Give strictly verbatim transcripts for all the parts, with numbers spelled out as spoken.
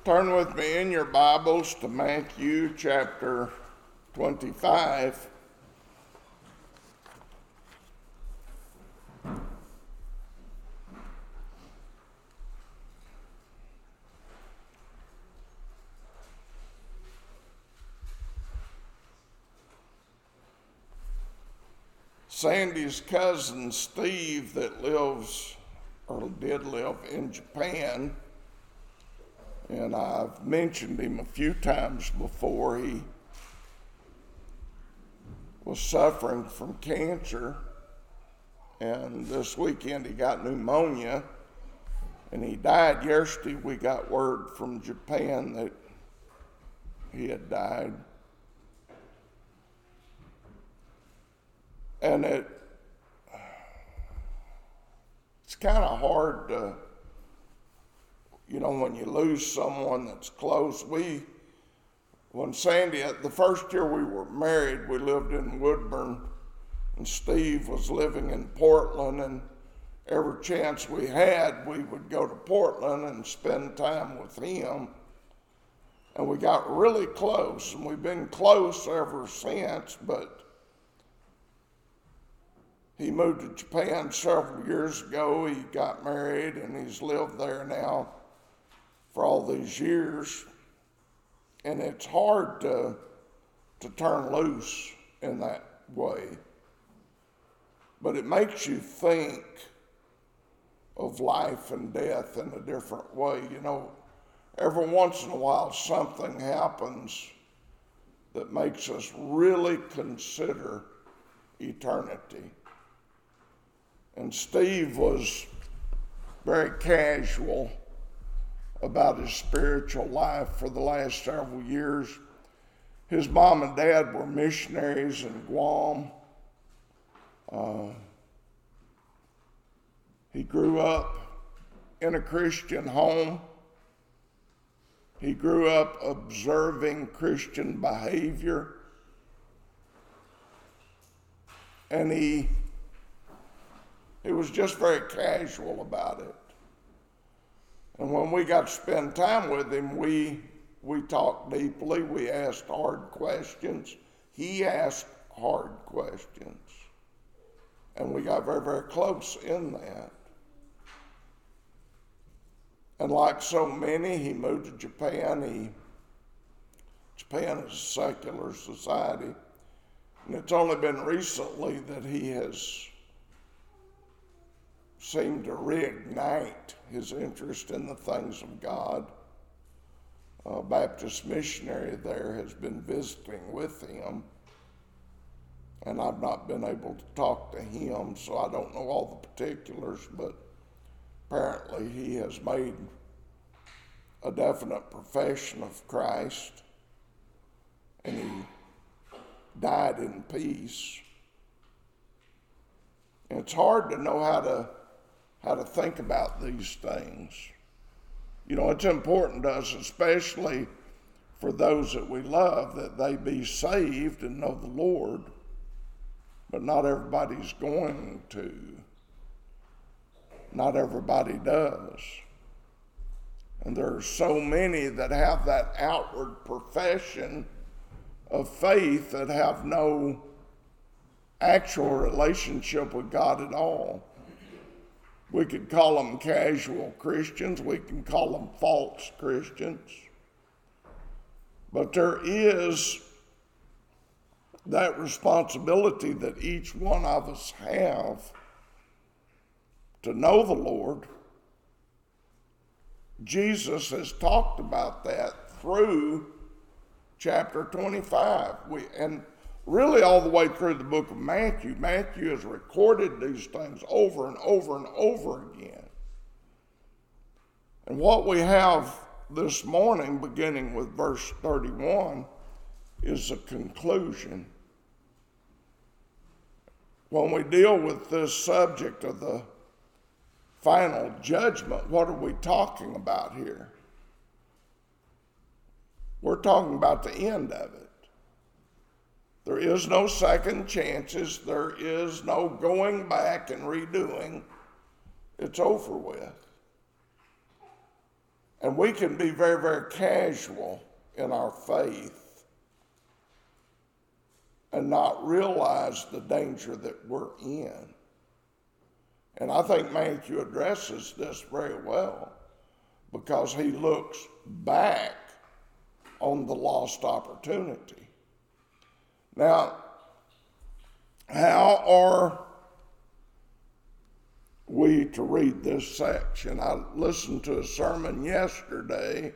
Turn with me in your Bibles to Matthew chapter twenty-five. Sandy's cousin Steve, that lives or did live in Japan, and I've mentioned him a few times before. He was suffering from cancer, and this weekend he got pneumonia, and he died yesterday. We got word from Japan that he had died. And it it's kind of hard to, you know, when you lose someone that's close. We, when Sandy, the first year we were married, we lived in Woodburn, and Steve was living in Portland, and every chance we had, we would go to Portland and spend time with him. And we got really close, and we've been close ever since, but he moved to Japan several years ago. He got married, and he's lived there now for all these years. And it's hard to, to turn loose in that way. But it makes you think of life and death in a different way. You know, every once in a while something happens that makes us really consider eternity. And Steve was very casual about his spiritual life for the last several years. His mom and dad were missionaries in Guam. Uh, he grew up in a Christian home. He grew up observing Christian behavior. And he He was just very casual about it. And when we got to spend time with him, we we talked deeply. We asked hard questions. He asked hard questions. And we got very, very close in that. And like so many, he moved to Japan. He, Japan is a secular society. And it's only been recently that he has seemed to reignite his interest in the things of God. A Baptist missionary there has been visiting with him, and I've not been able to talk to him, so I don't know all the particulars, but apparently he has made a definite profession of Christ, and he died in peace. And it's hard to know how to how to think about these things. You know, it's important to us, especially for those that we love, that they be saved and know the Lord, but not everybody's going to. Not everybody does. And there are so many that have that outward profession of faith that have no actual relationship with God at all. We could call them casual Christians. We can call them false Christians. But there is that responsibility that each one of us have to know the Lord. Jesus has talked about that through chapter twenty-five. We, and really all the way through the book of Matthew. Matthew has recorded these things over and over and over again. And what we have this morning, beginning with verse thirty-one, is a conclusion. When we deal with this subject of the final judgment, what are we talking about here? We're talking about the end of it. There is no second chances. There is no going back and redoing. It's over with. And we can be very, very casual in our faith and not realize the danger that we're in. And I think Matthew addresses this very well because he looks back on the lost opportunity. Now, how are we to read this section? I listened to a sermon yesterday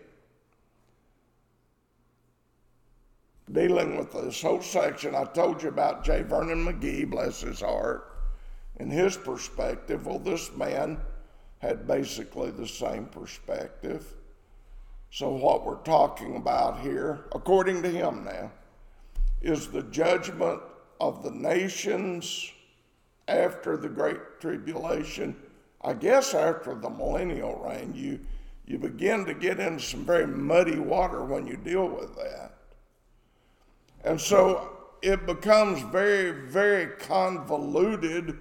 dealing with this whole section. I told you about J. Vernon McGee, bless his heart, and his perspective. Well, this man had basically the same perspective. So what we're talking about here, according to him now, is the judgment of the nations after the Great Tribulation. I guess after the millennial reign, you, you begin to get into some very muddy water when you deal with that. And so it becomes very, very convoluted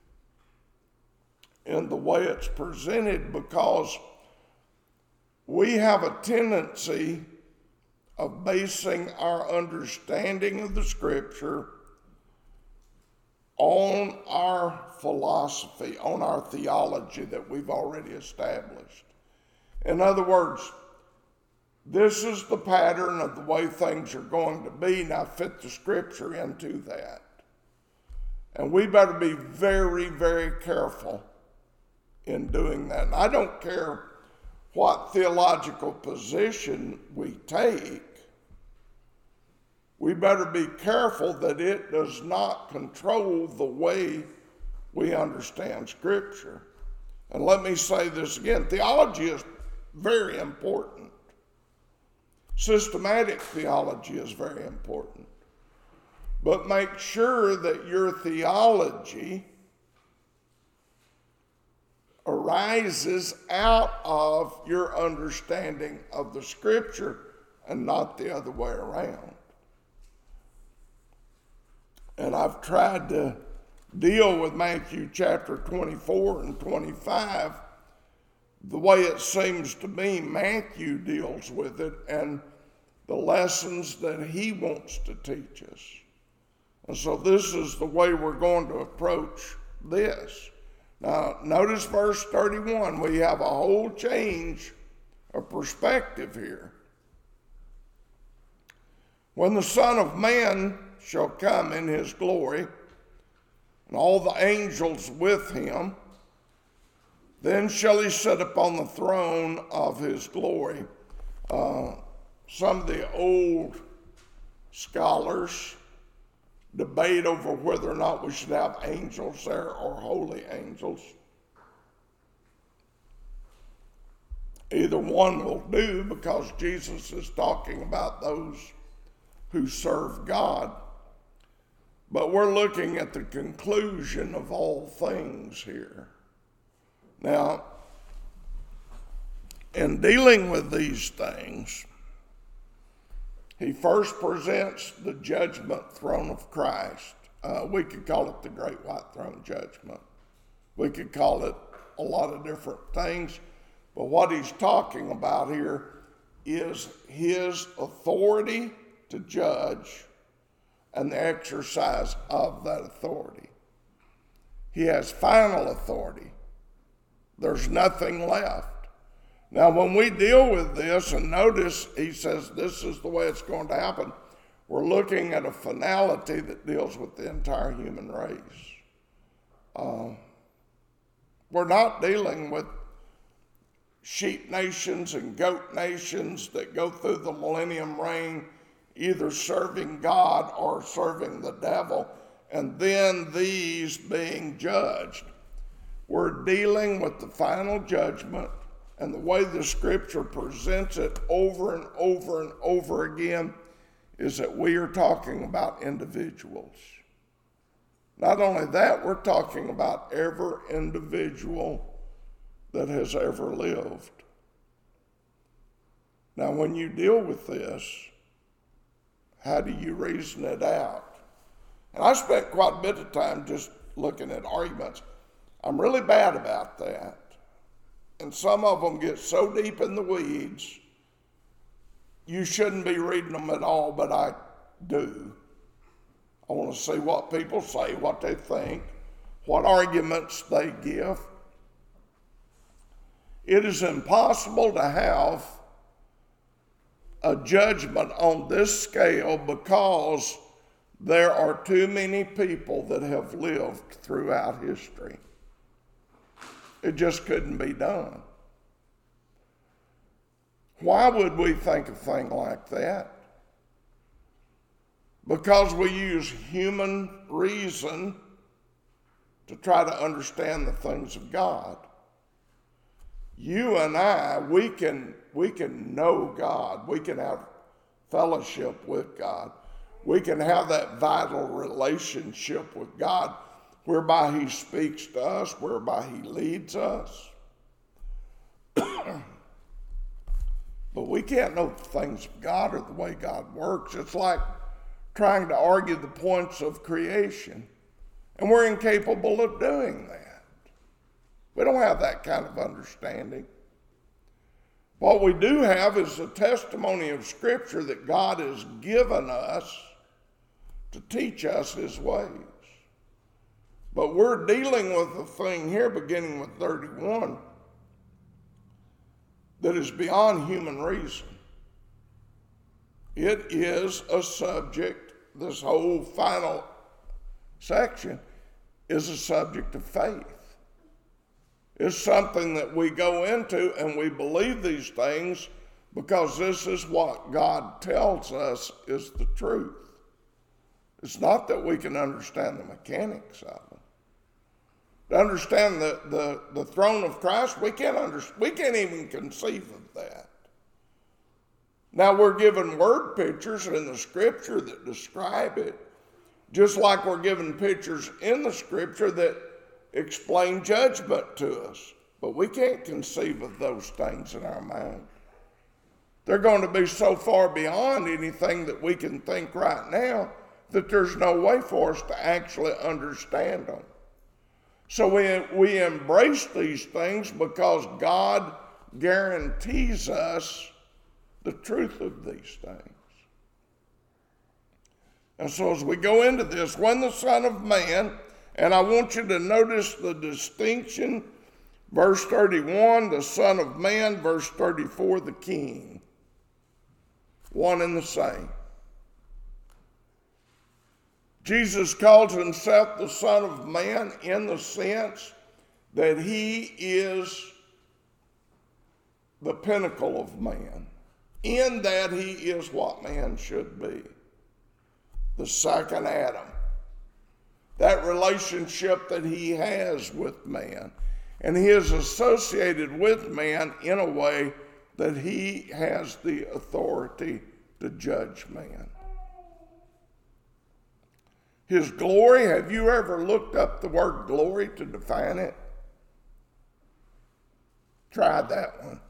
in the way it's presented because we have a tendency of basing our understanding of the Scripture on our philosophy, on our theology that we've already established. In other words, this is the pattern of the way things are going to be. Now fit the Scripture into that. And we better be very, very careful in doing that. And I don't care what theological position we take, we better be careful that it does not control the way we understand Scripture. And let me say this again, theology is very important. Systematic theology is very important. But make sure that your theology arises out of your understanding of the Scripture and not the other way around. And I've tried to deal with Matthew chapter twenty-four and twenty-five the way it seems to me Matthew deals with it and the lessons that he wants to teach us. And so this is the way we're going to approach this. Now, notice verse thirty-one. We have a whole change of perspective here. When the Son of Man shall come in his glory, and all the angels with him, then shall he sit upon the throne of his glory. Uh, some of the old scholars debate over whether or not we should have angels there or holy angels. Either one will do because Jesus is talking about those who serve God. But we're looking at the conclusion of all things here. Now, in dealing with these things, he first presents the judgment throne of Christ. Uh, we could call it the Great White Throne Judgment. We could call it a lot of different things. But what he's talking about here is his authority to judge and the exercise of that authority. He has final authority. There's nothing left. Now, when we deal with this, and notice he says this is the way it's going to happen, we're looking at a finality that deals with the entire human race. Uh, we're not dealing with sheep nations and goat nations that go through the millennium reign either serving God or serving the devil, and then these being judged. We're dealing with the final judgment, and the way the Scripture presents it over and over and over again is that we are talking about individuals. Not only that, we're talking about every individual that has ever lived. Now, when you deal with this, how do you reason it out? And I spent quite a bit of time just looking at arguments. I'm really bad about that. and some of them get so deep in the weeds, you shouldn't be reading them at all, but I do. I want to see what people say, what they think, what arguments they give. It is impossible to have a judgment on this scale because there are too many people that have lived throughout history. It just couldn't be done. Why would we think a thing like that? Because we use human reason to try to understand the things of God. You and I, we can, we can know God. We can have fellowship with God. We can have that vital relationship with God whereby he speaks to us, whereby he leads us. But we can't know the things of God or the way God works. It's like trying to argue the points of creation. And we're incapable of doing that. We don't have that kind of understanding. What we do have is a testimony of Scripture that God has given us to teach us his ways. But we're dealing with a thing here, beginning with thirty-one, that is beyond human reason. It is a subject, this whole final section is a subject of faith. It's something that we go into and we believe these things because this is what God tells us is the truth. It's not that we can understand the mechanics of it. To understand the, the, the throne of Christ, we can't, under, we can't even conceive of that. Now we're given word pictures in the Scripture that describe it, just like we're given pictures in the Scripture that explain judgment to us. But we can't conceive of those things in our mind. They're going to be so far beyond anything that we can think right now that there's no way for us to actually understand them. So we, we embrace these things because God guarantees us the truth of these things. And so as we go into this, when the Son of Man, and I want you to notice the distinction, verse thirty-one, the Son of Man, verse thirty-four, the King. One and the same. Jesus calls himself the Son of Man in the sense that he is the pinnacle of man, in that he is what man should be, the second Adam. That relationship that he has with man. And he is associated with man in a way that he has the authority to judge man. His glory, have you ever looked up the word glory to define it? Tried that one.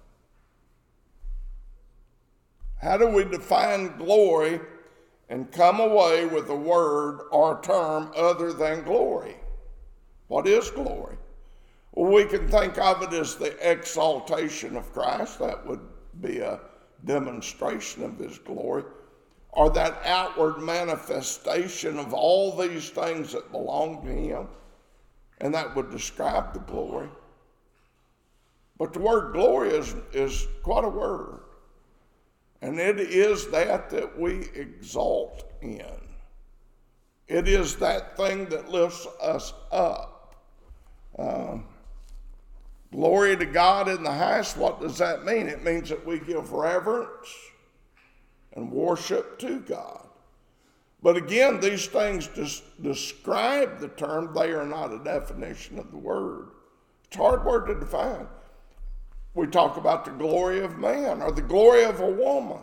How do we define glory and come away with a word or term other than glory? What is glory? Well, we can think of it as the exaltation of Christ. That would be a demonstration of his glory. Or that outward manifestation of all these things that belong to him. And that would describe the glory. But the word glory is, is quite a word. And it is that that we exalt in. It is that thing that lifts us up. Um, glory to God in the highest, what does that mean? It means that we give reverence and worship to God. But again, these things just describe the term. They are not a definition of the word. It's a hard word to define. We talk about the glory of man or the glory of a woman.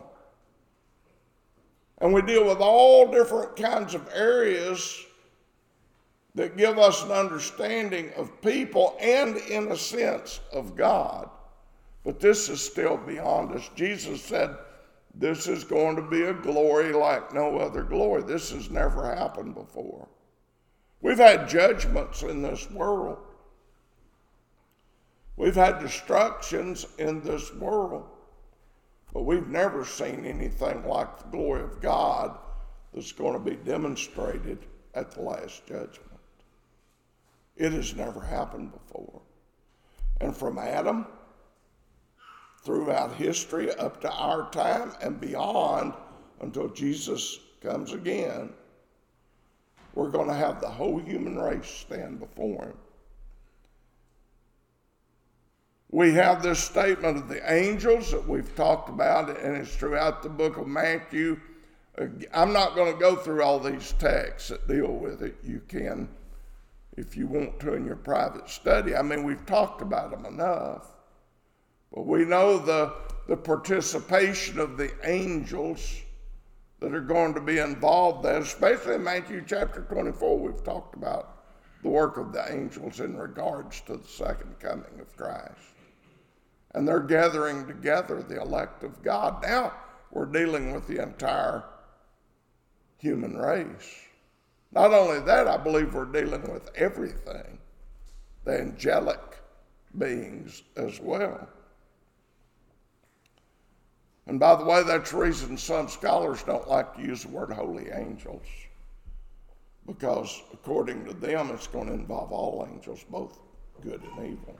And we deal with all different kinds of areas that give us an understanding of people and, in a sense, of God. But this is still beyond us. Jesus said, this is going to be a glory like no other glory. This has never happened before. We've had judgments in this world. We've had destructions in this world, but we've never seen anything like the glory of God that's going to be demonstrated at the last judgment. It has never happened before. And from Adam, throughout history, up to our time and beyond, until Jesus comes again, we're going to have the whole human race stand before him. We have this statement of the angels that we've talked about, and it's throughout the book of Matthew. I'm not going to go through all these texts that deal with it. You can, if you want to, in your private study. I mean, we've talked about them enough. But we know the, the participation of the angels that are going to be involved there, especially in Matthew chapter twenty-four. We've talked about the work of the angels in regards to the second coming of Christ. And they're gathering together the elect of God. Now we're dealing with the entire human race. Not only that, I believe we're dealing with everything, the angelic beings as well. And by the way, that's the reason some scholars don't like to use the word holy angels, because according to them, it's going to involve all angels, both good and evil.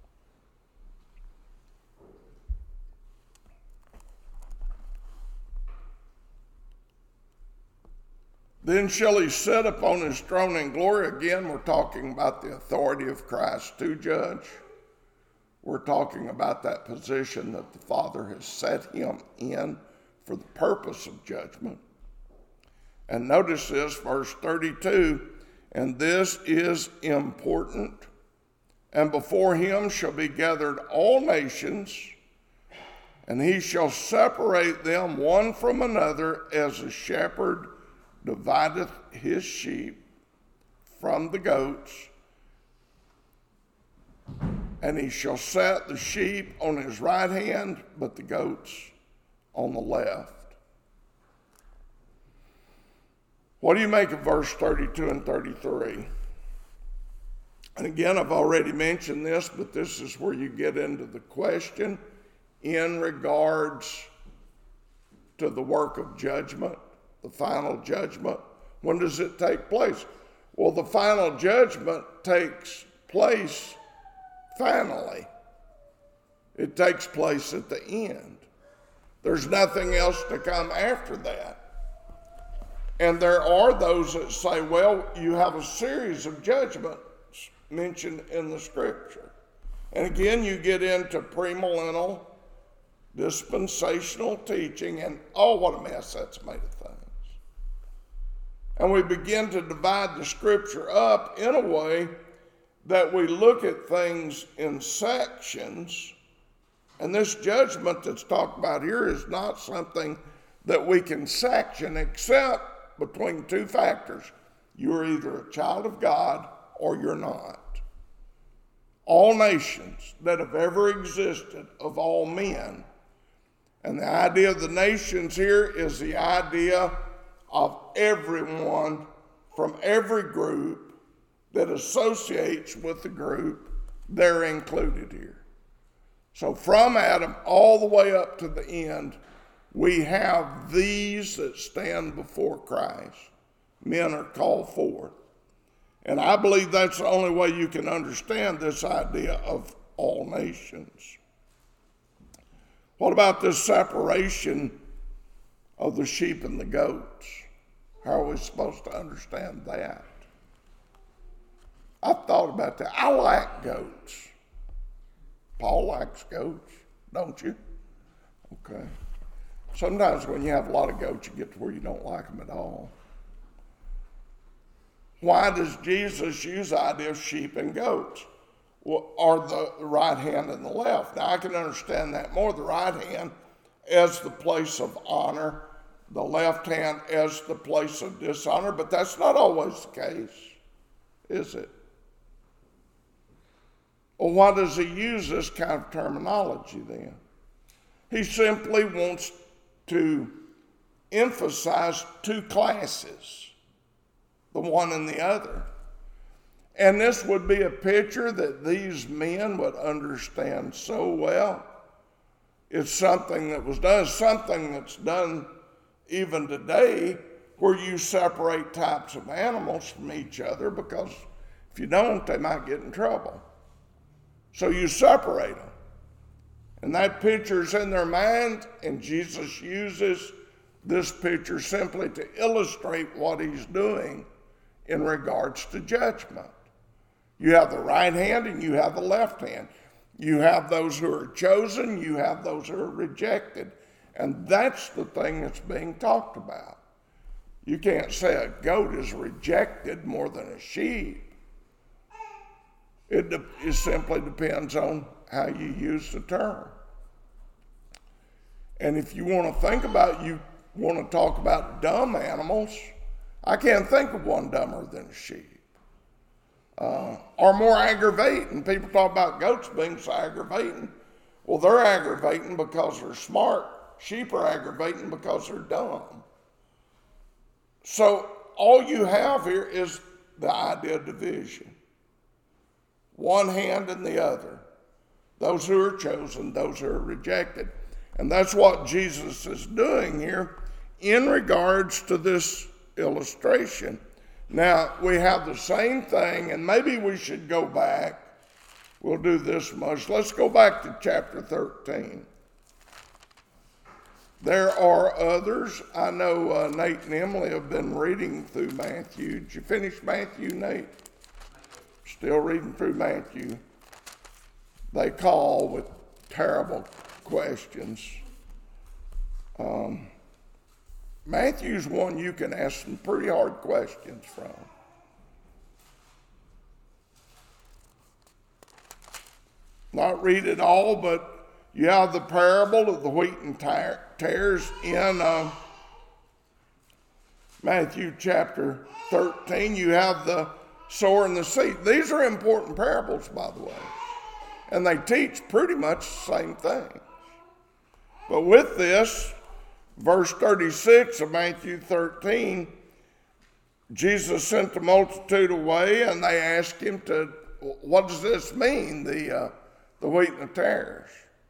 Then shall he sit upon his throne in glory. Again, we're talking about the authority of Christ to judge. We're talking about that position that the Father has set him in for the purpose of judgment. And notice this, verse thirty-two, and this is important. And before him shall be gathered all nations, and he shall separate them one from another, as a shepherd divideth his sheep from the goats. And he shall set the sheep on his right hand, but the goats on the left. What do you make of verse thirty-two and thirty-three? And again, I've already mentioned this, but this is where you get into the question in regards to the work of judgment, the final judgment. When does it take place? Well, the final judgment takes place finally. It takes place at the end. There's nothing else to come after that. And there are those that say, well, you have a series of judgments mentioned in the scripture. And again, you get into premillennial, dispensational teaching, and oh, what a mess that's made of things. And we begin to divide the scripture up in a way that we look at things in sections. And this judgment that's talked about here is not something that we can section except between two factors. You're either a child of God or you're not. All nations that have ever existed, of all men. And the idea of the nations here is the idea of everyone from every group that associates with the group, they're included here. So from Adam all the way up to the end, we have these that stand before Christ. Men are called forth. And I believe that's the only way you can understand this idea of all nations. What about this separation of the sheep and the goats? How are we supposed to understand that? I've thought about that. I like goats. Paul likes goats, don't you? Okay. Sometimes when you have a lot of goats, you get to where you don't like them at all. Why does Jesus use the idea of sheep and goats? Well, or the right hand and the left? Now, I can understand that more. The right hand as the place of honor, the left hand as the place of dishonor, but that's not always the case, is it? Well, why does he use this kind of terminology then? He simply wants to emphasize two classes, the one and the other. And this would be a picture that these men would understand so well. It's something that was done, something that's done even today, where you separate types of animals from each other, because if you don't, they might get in trouble. So you separate them. And that picture's in their mind, and Jesus uses this picture simply to illustrate what he's doing in regards to judgment. You have the right hand and you have the left hand. You have those who are chosen, you have those who are rejected. And that's the thing that's being talked about. You can't say a goat is rejected more than a sheep. It, de- it simply depends on how you use the term. And if you want to think about, you want to talk about dumb animals, I can't think of one dumber than a sheep. Uh, or more aggravating. People talk about goats being so aggravating. Well, they're aggravating because they're smart. Sheep are aggravating because they're dumb. So all you have here is the idea of division. One hand and the other. Those who are chosen, those who are rejected. And that's what Jesus is doing here in regards to this illustration. Now, we have the same thing, and maybe we should go back. We'll do this much. Let's go back to chapter thirteen. There are others. I know uh, Nate and Emily have been reading through Matthew. Did you finish Matthew, Nate? Still reading through Matthew. They call with terrible questions. Um, Matthew's one you can ask some pretty hard questions from. Not read it all, but you have the parable of the wheat and tares in uh, Matthew chapter thirteen. You have the sower and the seed. These are important parables, by the way. And they teach pretty much the same thing. But with this, verse thirty-six of Matthew thirteen, Jesus sent the multitude away, and they asked him to, what does this mean, the, uh, the wheat and the tares?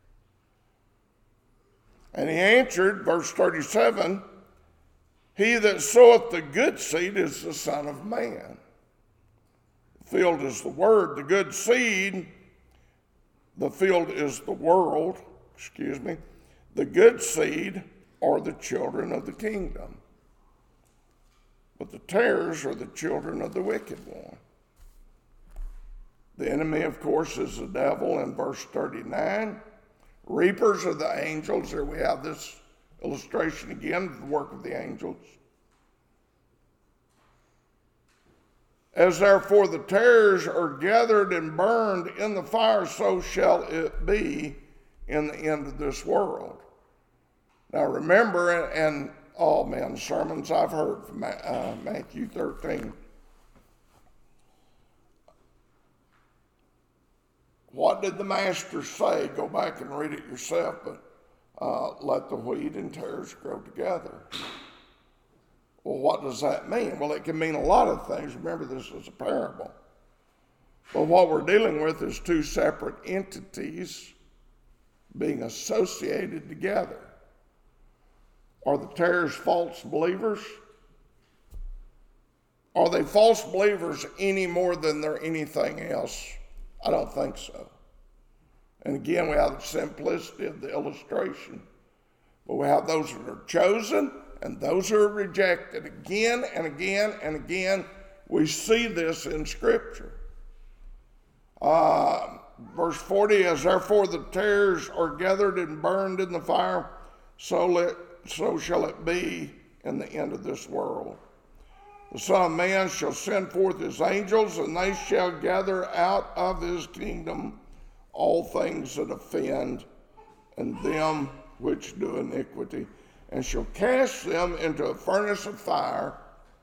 And he answered, verse thirty-seven, he that soweth the good seed is the Son of Man. The field is the word, the good seed, the field is the world, excuse me. The good seed are the children of the kingdom. But the tares are the children of the wicked one. The enemy, of course, is the devil in verse thirty-nine. Reapers are the angels. There we have this illustration again of the work of the angels. As therefore the tares are gathered and burned in the fire, so shall it be in the end of this world. Now remember, and all men sermons I've heard from uh, Matthew thirteen, what did the master say? Go back and read it yourself, but uh, let the wheat and tares grow together. Well, what does that mean? Well, it can mean a lot of things. Remember, this is a parable. But what we're dealing with is two separate entities being associated together. Are the tares false believers? Are they false believers any more than they're anything else? I don't think so. And again, we have the simplicity of the illustration. But we have those that are chosen and those who are rejected. Again and again and again, we see this in Scripture. Uh, verse forty, as therefore the tares are gathered and burned in the fire, so, let, so shall it be in the end of this world. The Son of Man shall send forth his angels, and they shall gather out of his kingdom all things that offend, and them which do iniquity, and shall cast them into a furnace of fire.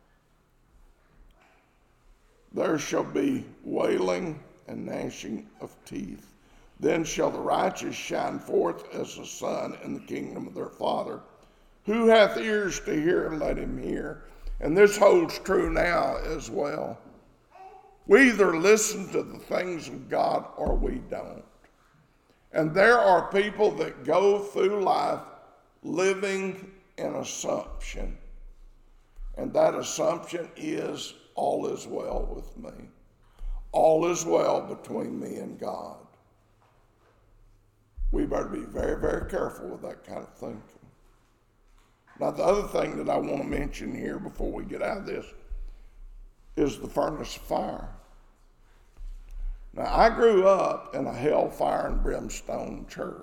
There shall be wailing and gnashing of teeth. Then shall the righteous shine forth as the sun in the kingdom of their Father. Who hath ears to hear, let him hear. And this holds true now as well. We either listen to the things of God or we don't. And there are people that go through life living an assumption. And that assumption is, all is well with me. All is well between me and God. We better be very, very careful with that kind of thinking. Now, the other thing that I want to mention here before we get out of this is the furnace of fire. Now, I grew up in a hellfire and brimstone church.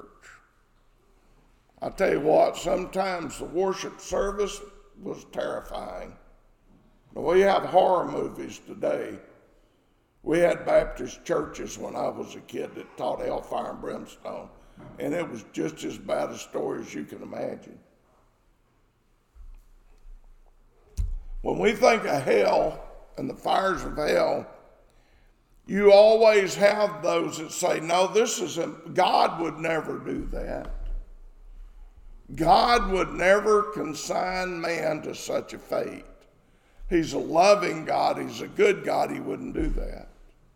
I tell you what, sometimes the worship service was terrifying. Now, we have horror movies today. We had Baptist churches when I was a kid that taught hellfire and brimstone, and it was just as bad a story as you can imagine. When we think of hell and the fires of hell, you always have those that say, no, this isn't, God would never do that. God would never consign man to such a fate. He's a loving God. He's a good God. He wouldn't do that.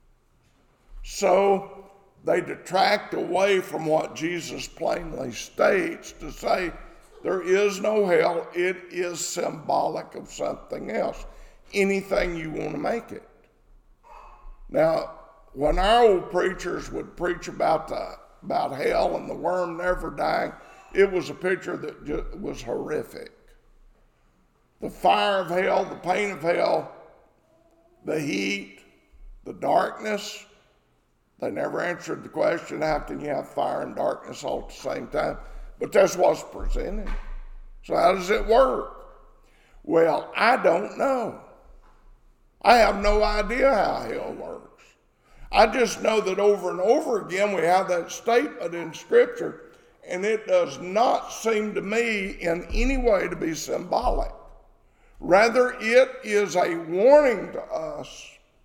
So they detract away from what Jesus plainly states to say there is no hell. It is symbolic of something else. Anything you want to make it. Now, when our old preachers would preach about the, about hell and the worm never dying, it was a picture that just was horrific. The fire of hell, the pain of hell, the heat, the darkness. They never answered the question, how can you have fire and darkness all at the same time? But that's what's presented. So how does it work? Well, I don't know. I have no idea how hell works. I just know that over and over again we have that statement in Scripture, and it does not seem to me in any way to be symbolic. Rather, it is a warning to us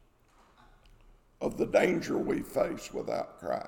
of the danger we face without Christ.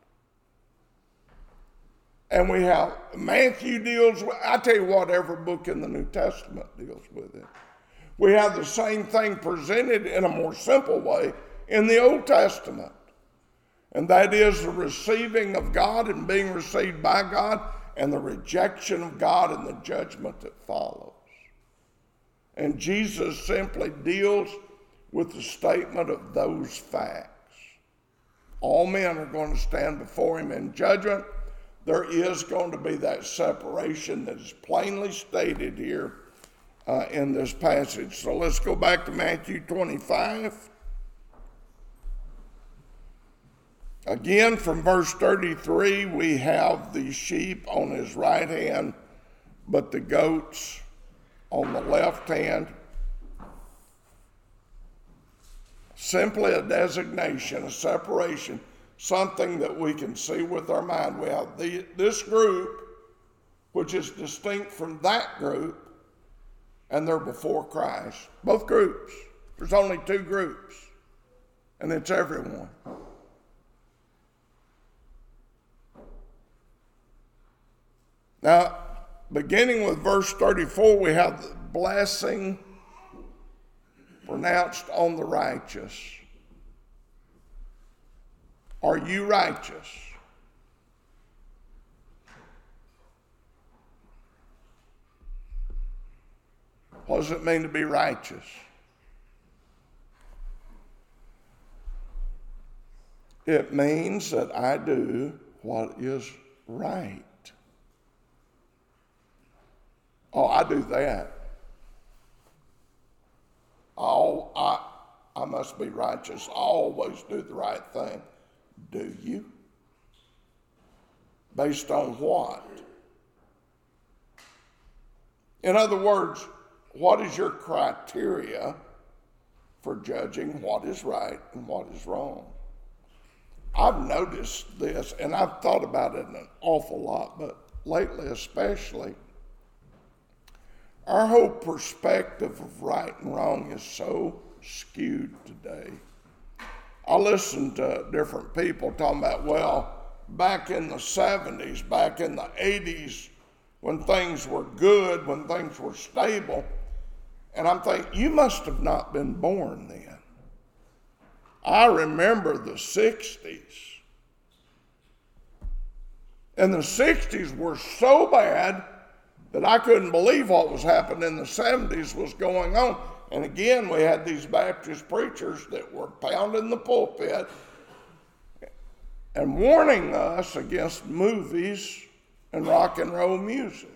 And we have, Matthew deals with, I tell you what, every book in the New Testament deals with it. We have the same thing presented in a more simple way in the Old Testament. And that is the receiving of God and being received by God, and the rejection of God and the judgment that follows. And Jesus simply deals with the statement of those facts. All men are going to stand before him in judgment. There is going to be that separation that is plainly stated here uh, in this passage. So let's go back to Matthew twenty-five. Again, from verse thirty-three, we have the sheep on his right hand, but the goats on the left hand. Simply a designation, a separation, something that we can see with our mind. We have the, this group, which is distinct from that group, and they're before Christ. Both groups. There's only two groups, and it's everyone. Now, beginning with verse thirty-four, we have the blessing pronounced on the righteous. Are you righteous? What does it mean to be righteous? It means that I do what is right. Oh, I do that. Oh, I, I must be righteous. I always do the right thing. Do you? Based on what? In other words, what is your criteria for judging what is right and what is wrong? I've noticed this, and I've thought about it an awful lot, but lately especially, our whole perspective of right and wrong is so skewed today. I listen to different people talking about, well, back in the seventies, back in the eighties, when things were good, when things were stable, and I'm thinking, you must have not been born then. I remember the sixties. And the sixties were so bad that I couldn't believe what was happening in the seventies was going on. And again, we had these Baptist preachers that were pounding the pulpit and warning us against movies and rock and roll music.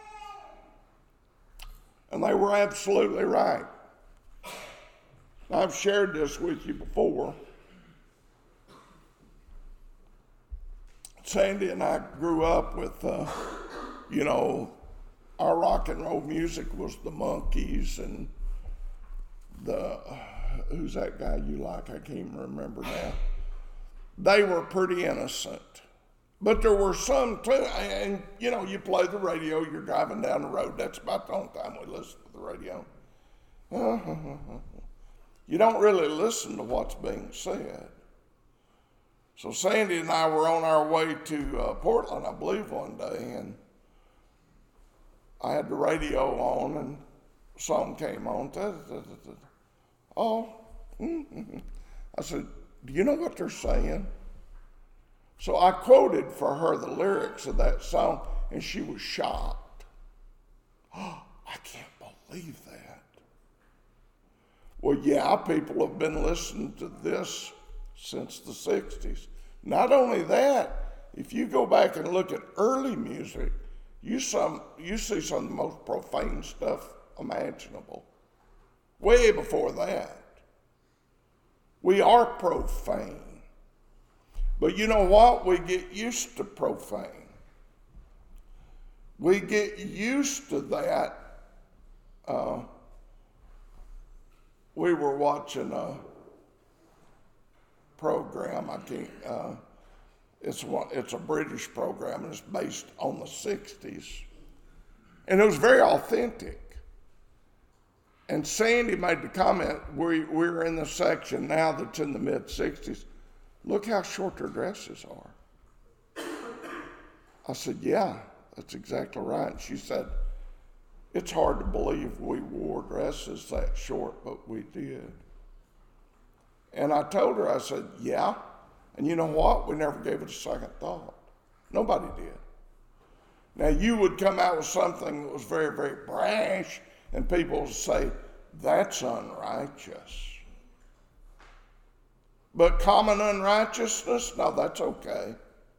And they were absolutely right. I've shared this with you before. Sandy and I grew up with, uh, you know, our rock and roll music was the Monkees and the, who's that guy you like? I can't even remember now. They were pretty innocent. But there were some too, and you know, you play the radio, you're driving down the road. That's about the only time we listen to the radio. You don't really listen to what's being said. So Sandy and I were on our way to uh, Portland, I believe, one day, and I had the radio on, and a song came on. Da, da, da, da. Oh, mm-hmm. I said, do you know what they're saying? So I quoted for her the lyrics of that song, and she was shocked. Oh, I can't believe that. Well, yeah, people have been listening to this since the sixties. Not only that, if you go back and look at early music, you some you see some of the most profane stuff imaginable. Way before that. We are profane. But you know what? We get used to profane. We get used to that. Uh, we were watching a program. I can't. Uh, it's one. It's a British program, and it's based on the sixties, and it was very authentic. And Sandy made the comment. We we're in the section now that's in the mid sixties. Look how short their dresses are. I said, yeah, that's exactly right. And she said, it's hard to believe we wore dresses that short, but we did. And I told her, I said, yeah. And you know what? We never gave it a second thought. Nobody did. Now, you would come out with something that was very, very brash, and people would say, that's unrighteous. But common unrighteousness, no, that's okay.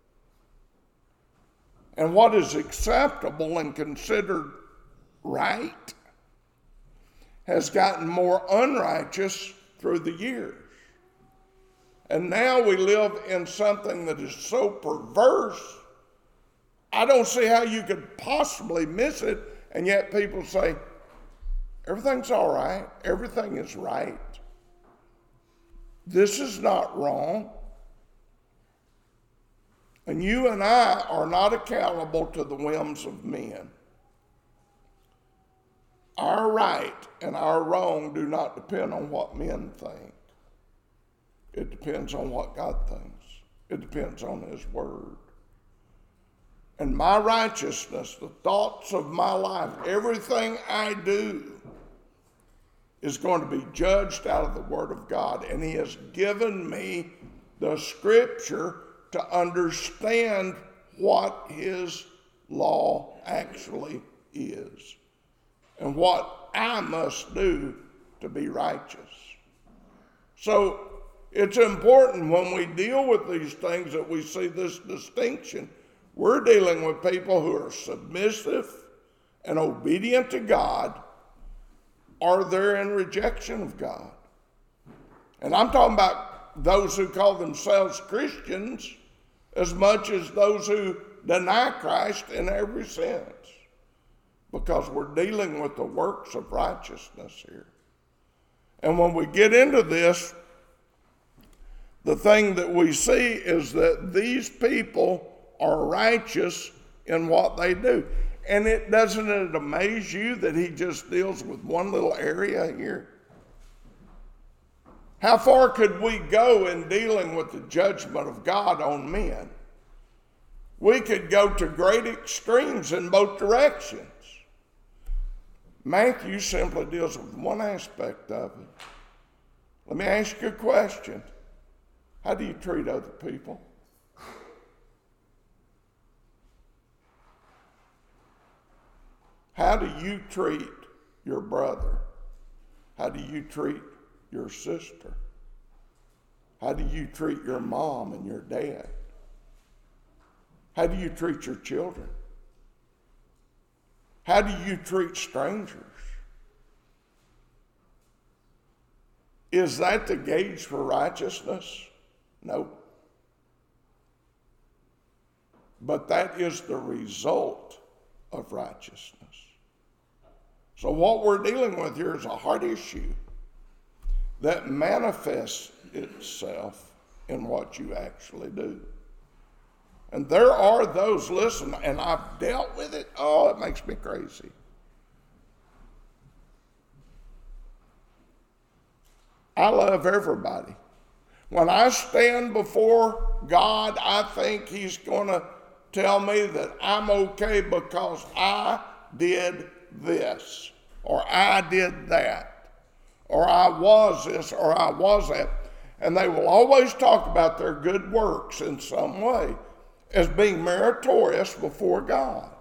And what is acceptable and considered right has gotten more unrighteous through the years. And now we live in something that is so perverse, I don't see how you could possibly miss it, and yet people say, everything's all right, everything is right. This is not wrong. And you and I are not accountable to the whims of men. Our right and our wrong do not depend on what men think. It depends on what God thinks. It depends on His Word. And my righteousness, the thoughts of my life, everything I do is going to be judged out of the Word of God. And He has given me the Scripture to understand what His law actually is and what I must do to be righteous. So it's important when we deal with these things that we see this distinction. We're dealing with people who are submissive and obedient to God, or they're in rejection of God. And I'm talking about those who call themselves Christians as much as those who deny Christ in every sense, because we're dealing with the works of righteousness here. And when we get into this, the thing that we see is that these people are righteous in what they do. And it doesn't it amaze you that he just deals with one little area here? How far could we go in dealing with the judgment of God on men? We could go to great extremes in both directions. Matthew simply deals with one aspect of it. Let me ask you a question. How do you treat other people? How do you treat your brother? How do you treat your sister? How do you treat your mom and your dad? How do you treat your children? How do you treat strangers? Is that the gauge for righteousness? No. But that is the result of righteousness. So what we're dealing with here is a heart issue that manifests itself in what you actually do. And there are those, listen, and I've dealt with it. Oh, it makes me crazy. I love everybody. When I stand before God, I think he's going to tell me that I'm okay because I did this, or I did that, or I was this, or I was that. And they will always talk about their good works in some way as being meritorious before God.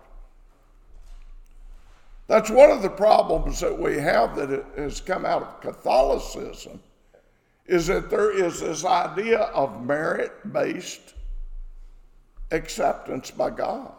That's one of the problems that we have that has come out of Catholicism, is that there is this idea of merit-based acceptance by God.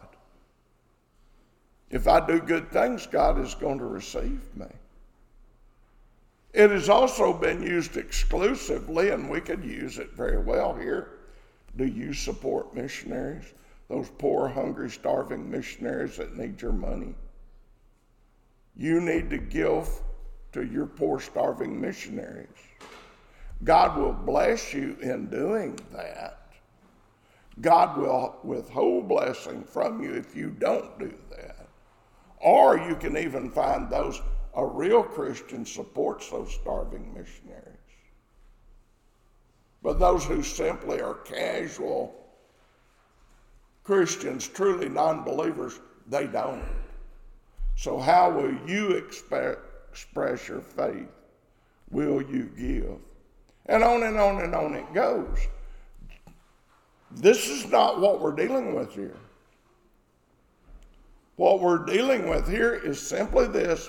If I do good things, God is going to receive me. It has also been used exclusively, and we could use it very well here. Do you support missionaries? Those poor, hungry, starving missionaries that need your money. You need to give to your poor, starving missionaries. God will bless you in doing that. God will withhold blessing from you if you don't do that. Or you can even find those, a real Christian supports those starving missionaries. But those who simply are casual Christians, truly non-believers, they don't. So how will you express, express your faith? Will you give? And on and on and on it goes. This is not what we're dealing with here. What we're dealing with here is simply this.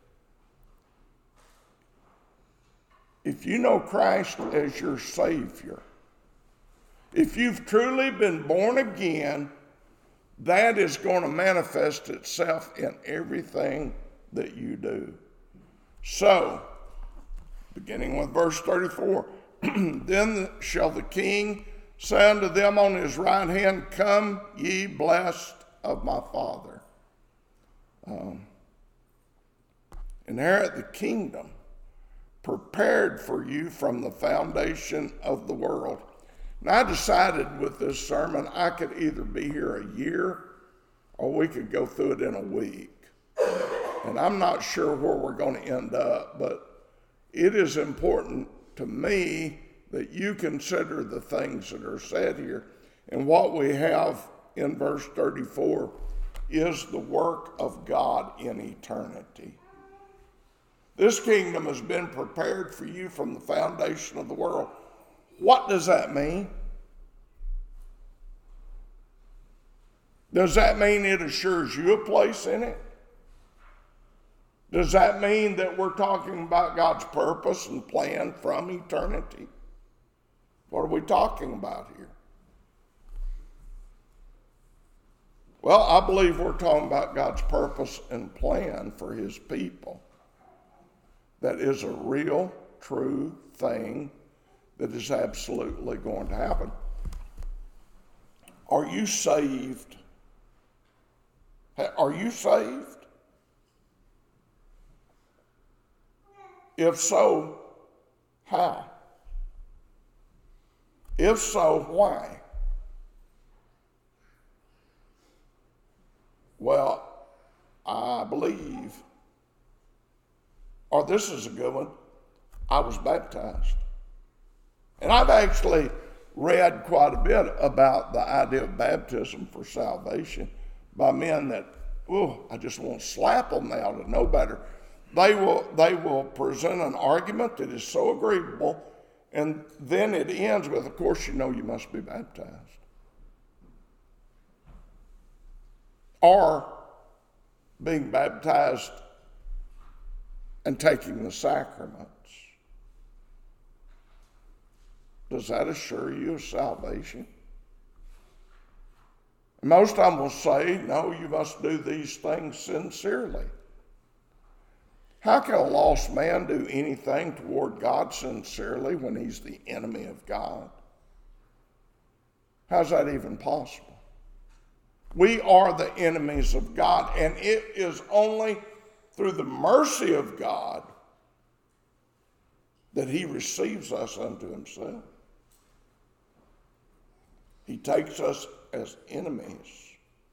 If you know Christ as your Savior, if you've truly been born again, that is going to manifest itself in everything that you do. So, beginning with verse thirty-four, then shall the king say unto them on his right hand, come ye blessed of my Father. Um, inherit the kingdom prepared for you from the foundation of the world. And I decided with this sermon, I could either be here a year or we could go through it in a week. And I'm not sure where we're going to end up, but it is important to me that you consider the things that are said here. And what we have in verse thirty-four is the work of God in eternity. This kingdom has been prepared for you from the foundation of the world. What does that mean? Does that mean it assures you a place in it? Does that mean that we're talking about God's purpose and plan from eternity? What are we talking about here? Well, I believe we're talking about God's purpose and plan for his people. That is a real, true thing that is absolutely going to happen. Are you saved? Are you saved? If so, how? If so, why? Well, I believe, or this is a good one, I was baptized. And I've actually read quite a bit about the idea of baptism for salvation by men that, oh, I just want to slap them now to know better. They will, they will present an argument that is so agreeable And then it ends with, of course, you know you must be baptized. Or being baptized and taking the sacraments. Does that assure you of salvation? Most of them will say, no, you must do these things sincerely. How can a lost man do anything toward God sincerely when he's the enemy of God? How's that even possible? We are the enemies of God, and it is only through the mercy of God that he receives us unto himself. He takes us as enemies.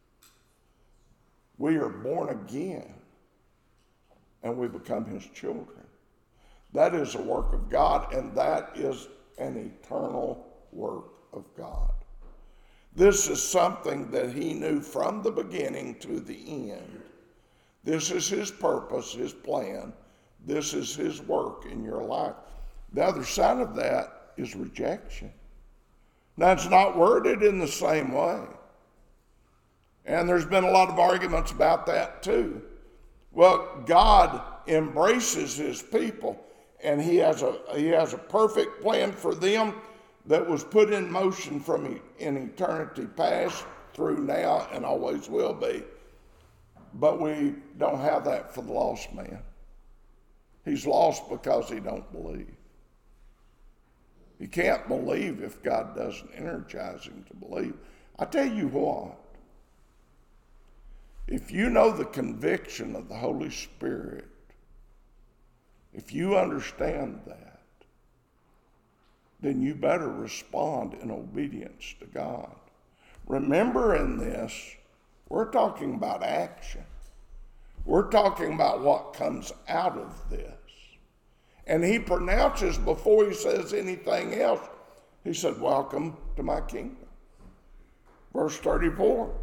We are born again, and we become his children. That is a work of God, and that is an eternal work of God. This is something that he knew from the beginning to the end. This is his purpose, his plan. This is his work in your life. The other side of that is rejection. Now, it's not worded in the same way. And there's been a lot of arguments about that too. Well, God embraces his people, and he has a, he has a perfect plan for them that was put in motion from in eternity past through now and always will be. But we don't have that for the lost man. He's lost because he don't believe. He can't believe if God doesn't energize him to believe. I tell you what, if you know the conviction of the Holy Spirit, if you understand that, then you better respond in obedience to God. Remember, in this, we're talking about action. We're talking about what comes out of this. And he pronounces before he says anything else, he said, welcome to my kingdom. Verse thirty-four.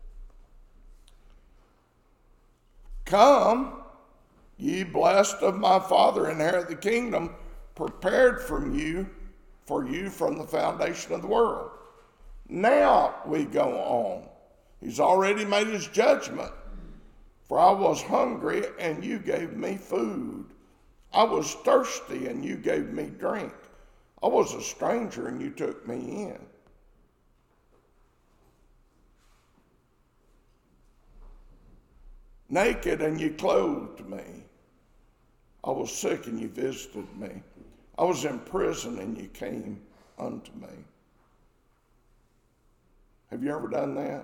Come, ye blessed of my Father, inherit the kingdom prepared from you, for you from the foundation of the world. Now we go on. He's already made his judgment. For I was hungry, and you gave me food. I was thirsty, and you gave me drink. I was a stranger, and you took me in. Naked, and you clothed me. I was sick, and you visited me. I was in prison, and you came unto me. Have you ever done that?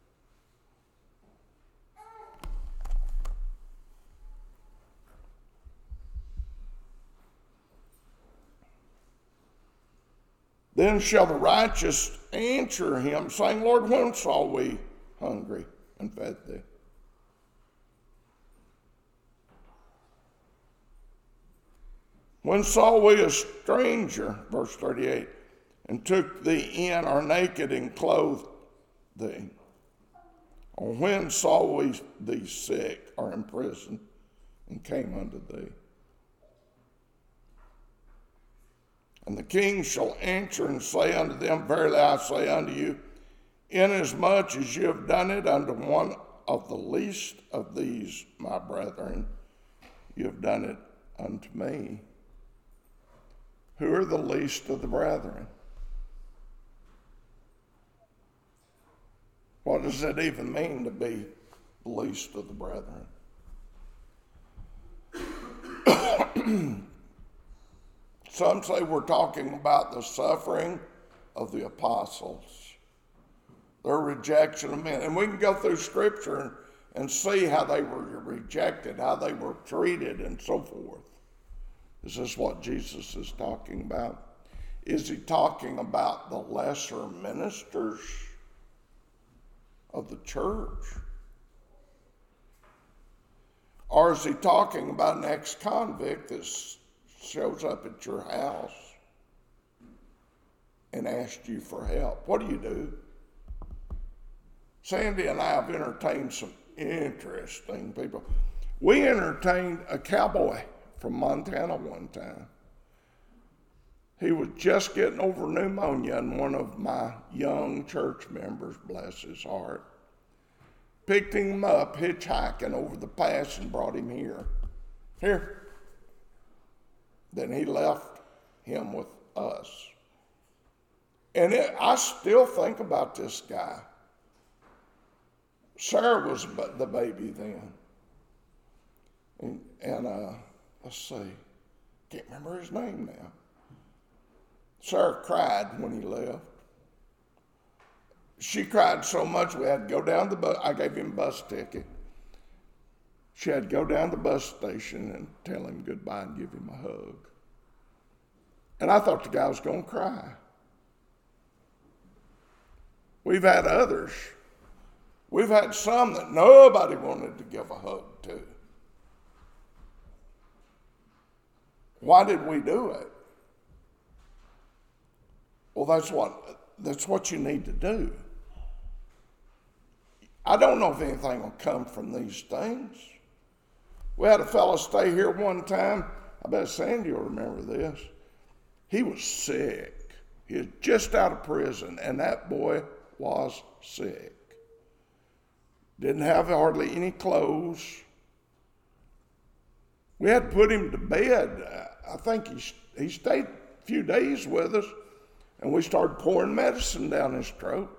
Then shall the righteous answer him, saying, Lord, when saw we hungry and fed thee? When saw we a stranger, verse thirty-eight, and took thee in, or naked and clothed thee? Or when saw we thee sick or in prison and came unto thee? And the king shall answer and say unto them, verily I say unto you, inasmuch as you have done it unto one of the least of these, my brethren, you have done it unto me. Who are the least of the brethren? What does it even mean to be the least of the brethren? Some say we're talking about the suffering of the apostles, their rejection of men. And we can go through Scripture and see how they were rejected, how they were treated, and so forth. Is this what Jesus is talking about? Is he talking about the lesser ministers of the church? Or is he talking about an ex-convict that shows up at your house and asks you for help? What do you do? Sandy and I have entertained some interesting people. We entertained a cowboy from Montana one time. He was just getting over pneumonia, and one of my young church members, bless his heart, picked him up hitchhiking over the pass and brought him here. Here. Then he left him with us. And it, I still think about this guy. Sarah was the baby then. And, and uh, let's see, can't remember his name now. Sarah cried when he left. She cried so much we had to go down the bus. I gave him a bus ticket. She had to go down the bus station and tell him goodbye and give him a hug. And I thought the guy was going to cry. We've had others. We've had some that nobody wanted to give a hug to. Why did we do it? Well, that's what, that's what you need to do. I don't know if anything will come from these things. We had a fellow stay here one time. I bet Sandy will remember this. He was sick. He was just out of prison, and that boy was sick. Didn't have hardly any clothes. We had to put him to bed. I think he, he stayed a few days with us, and we started pouring medicine down his throat.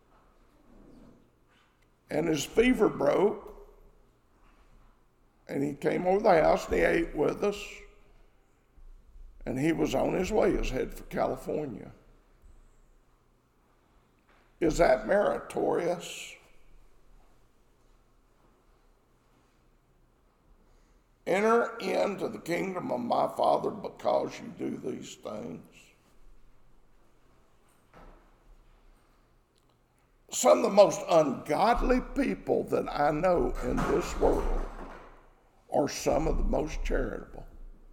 And his fever broke, and he came over the house and he ate with us, and he was on his way, his head for California. Is that meritorious? Enter into the kingdom of my Father because you do these things. Some of the most ungodly people that I know in this world are some of the most charitable.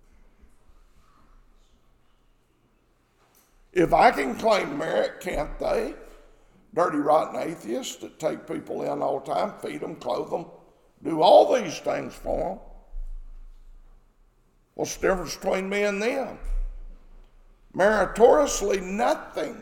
If I can claim merit, can't they? Dirty, rotten atheists that take people in all the time, feed them, clothe them, do all these things for them. What's the difference between me and them? Meritoriously, nothing.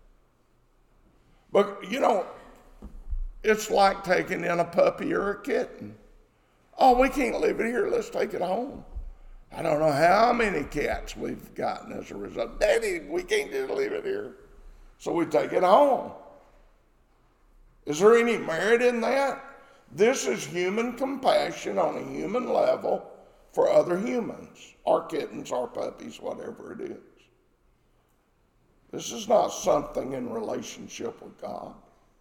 But, you know, it's like taking in a puppy or a kitten. Oh, we can't leave it here. Let's take it home. I don't know how many cats we've gotten as a result. Daddy, we can't just leave it here. So we take it home. Is there any merit in that? This is human compassion on a human level for other humans, our kittens, our puppies, whatever it is. This is not something in relationship with God.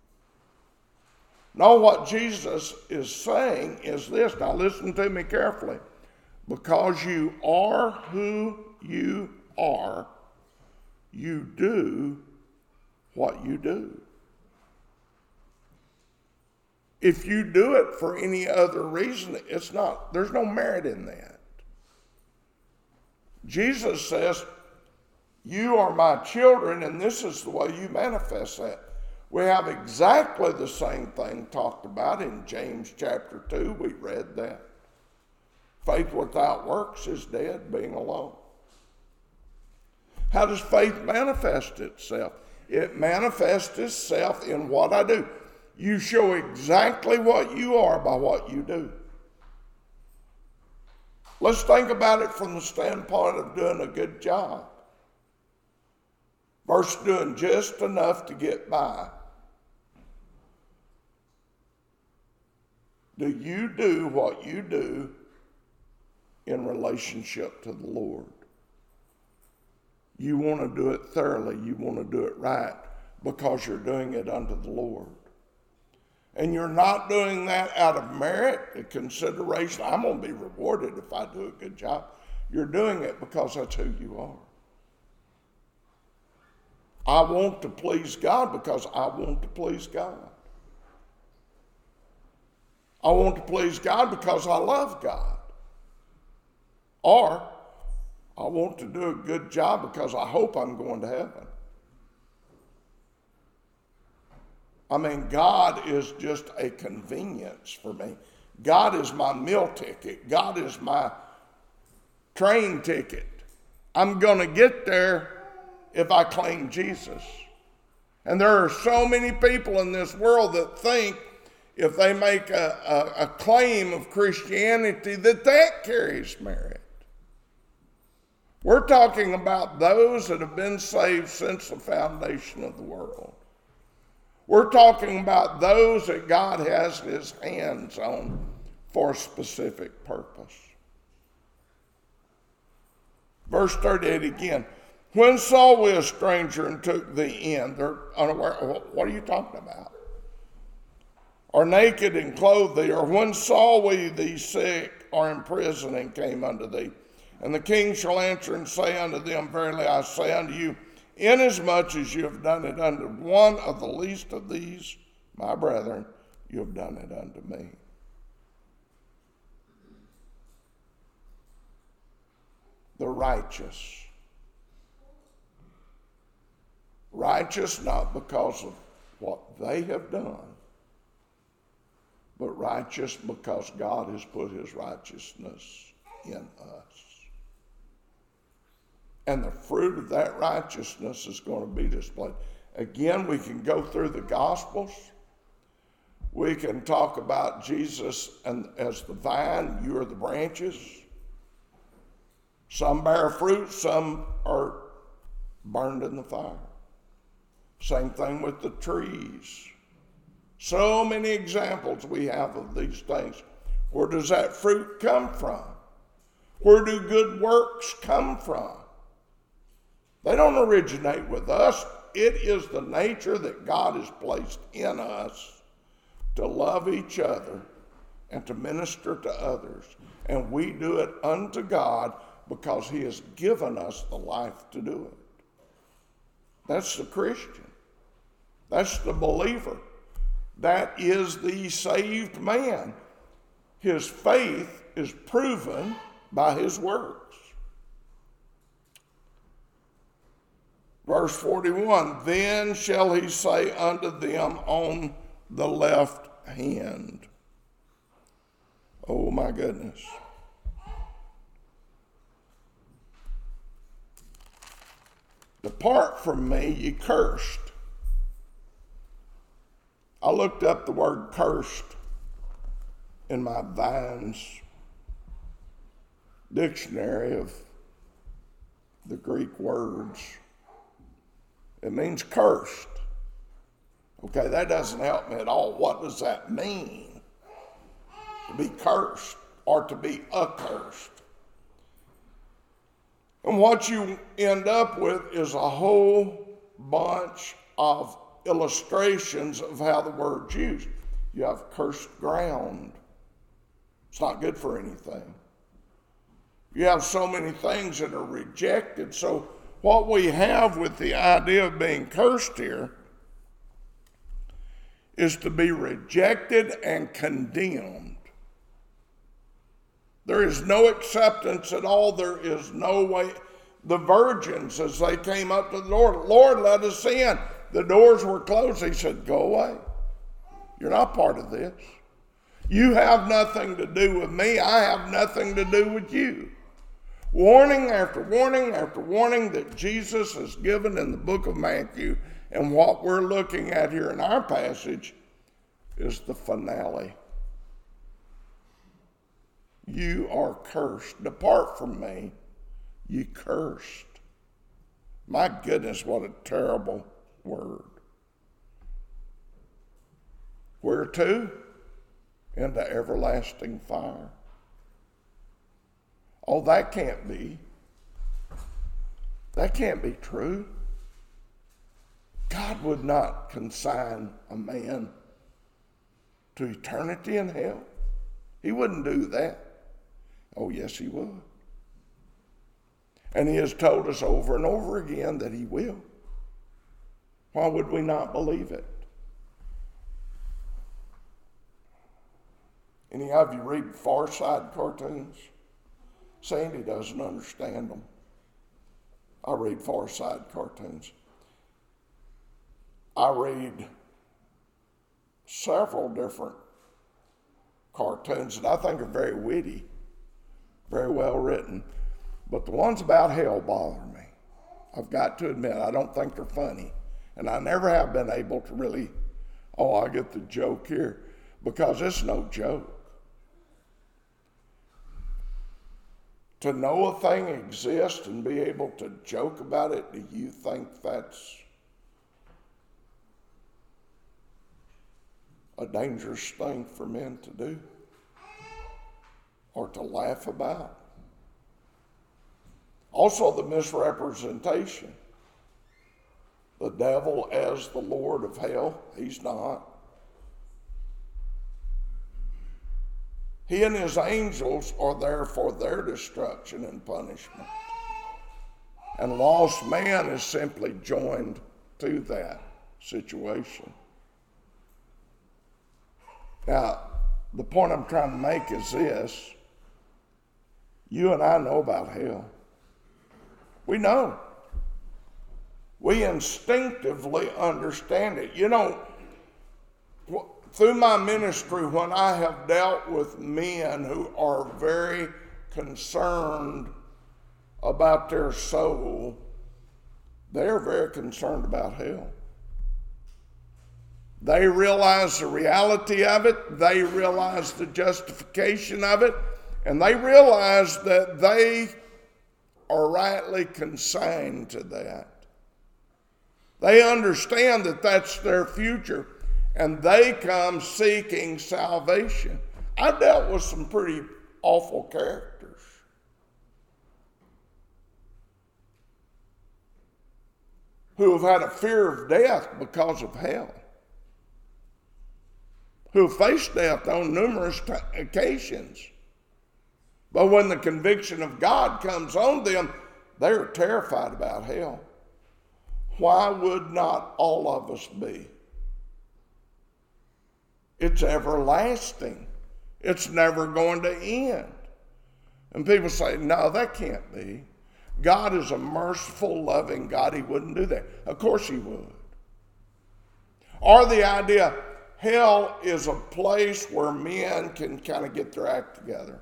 No, what Jesus is saying is this. Now listen to me carefully. Because you are who you are, you do what you do. If you do it for any other reason, it's not, there's no merit in that. Jesus says, you are my children, and this is the way you manifest that. We have exactly the same thing talked about in James chapter two. We read that. Faith without works is dead, being alone. How does faith manifest itself? It manifests itself in what I do. You show exactly what you are by what you do. Let's think about it from the standpoint of doing a good job versus doing just enough to get by. Do you do what you do in relationship to the Lord? You want to do it thoroughly. You want to do it right because you're doing it unto the Lord. And you're not doing that out of merit and consideration. I'm going to be rewarded if I do a good job. You're doing it because that's who you are. I want to please God because I want to please God. I want to please God because I love God. Or I want to do a good job because I hope I'm going to heaven. I mean, God is just a convenience for me. God is my meal ticket. God is my train ticket. I'm going to get there if I claim Jesus. And there are so many people in this world that think if they make a, a, a claim of Christianity that that carries merit. We're talking about those that have been saved since the foundation of the world. We're talking about those that God has his hands on for a specific purpose. Verse thirty-eight again. When saw we a stranger and took thee in? They're unaware. What are you talking about? Or naked and clothed thee? Or when saw we thee sick or in prison and came unto thee? And the king shall answer and say unto them, verily I say unto you, inasmuch as you have done it unto one of the least of these, my brethren, you have done it unto me. The righteous. Righteous not because of what they have done, but righteous because God has put his righteousness in us. And the fruit of that righteousness is going to be displayed. Again, we can go through the Gospels. We can talk about Jesus and as the vine, you are the branches. Some bear fruit, some are burned in the fire. Same thing with the trees. So many examples we have of these things. Where does that fruit come from? Where do good works come from? They don't originate with us. It is the nature that God has placed in us to love each other and to minister to others. And we do it unto God because he has given us the life to do it. That's the Christian. That's the believer. That is the saved man. His faith is proven by his works. Verse forty-one, then shall he say unto them on the left hand. Oh my goodness. Depart from me, ye cursed. I looked up the word cursed in my Vine's dictionary of the Greek words. It means cursed. Okay, that doesn't help me at all. What does that mean? To be cursed or to be accursed. And what you end up with is a whole bunch of illustrations of how the word's used. You have cursed ground. It's not good for anything. You have so many things that are rejected. So what we have with the idea of being cursed here is to be rejected and condemned. There is no acceptance at all. There is no way. The virgins, as they came up to the Lord, Lord, let us in. The doors were closed. He said, go away. You're not part of this. You have nothing to do with me. I have nothing to do with you. Warning after warning after warning that Jesus has given in the book of Matthew, and what we're looking at here in our passage is the finale. You are cursed. Depart from me, ye cursed. My goodness, what a terrible word. Where to? Into everlasting fire. Oh, that can't be. That can't be true. God would not consign a man to eternity in hell. He wouldn't do that. Oh, yes, he would. And he has told us over and over again that he will. Why would we not believe it? Any of you read Far Side cartoons? Sandy doesn't understand them. I read Far Side cartoons. I read several different cartoons that I think are very witty, very well written. But the ones about hell bother me. I've got to admit, I don't think they're funny. And I never have been able to really, oh, I get the joke here, because it's no joke. To know a thing exists and be able to joke about it, do you think that's a dangerous thing for men to do or to laugh about? Also, the misrepresentation. The devil as the Lord of hell, he's not. He and his angels are there for their destruction and punishment. And lost man is simply joined to that situation. Now, the point I'm trying to make is this. You and I know about hell. We know. We instinctively understand it. You know, through my ministry, when I have dealt with men who are very concerned about their soul, they're very concerned about hell. They realize the reality of it, they realize the justification of it, and they realize that they are rightly consigned to that. They understand that that's their future, and they come seeking salvation. I've dealt with some pretty awful characters who have had a fear of death because of hell, who have faced death on numerous t- occasions. But when the conviction of God comes on them, they're terrified about hell. Why would not all of us be? It's everlasting. It's never going to end. And people say, no, that can't be. God is a merciful, loving God. He wouldn't do that. Of course he would. Or the idea, hell is a place where men can kind of get their act together.